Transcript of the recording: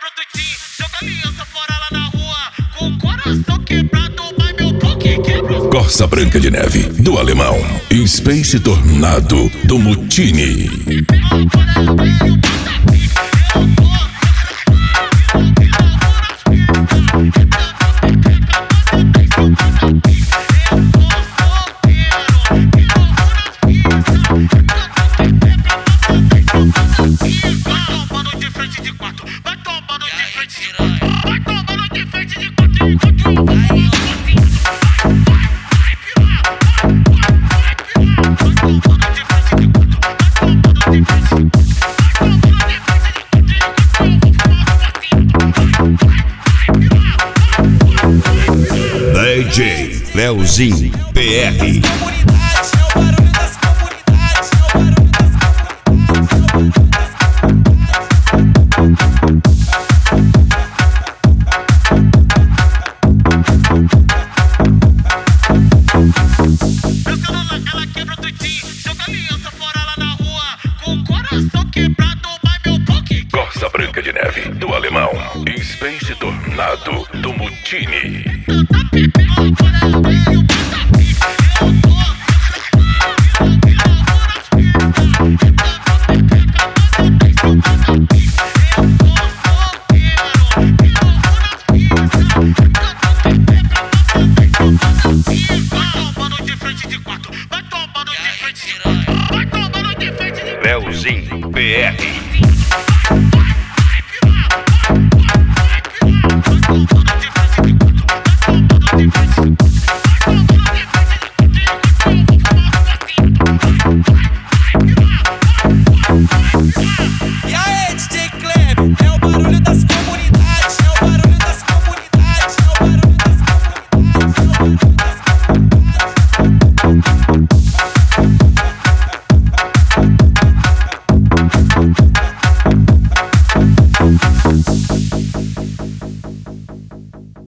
quebra o tutim, joga aliança fora lá na rua. Com o coração quebrado, vai meu toque quebra. Corsa Branca de Neve, do Alemão. E Space Tornado, do Mutini. DJ Leozinho PR. Meu celular, ela quebra o tutim, joga aliança fora lá na rua. Com o coração quebrado, vai meu toque. Corsa Branca de Neve, do Alemão. E Space Tornado, do Mutini. Tá bebendo,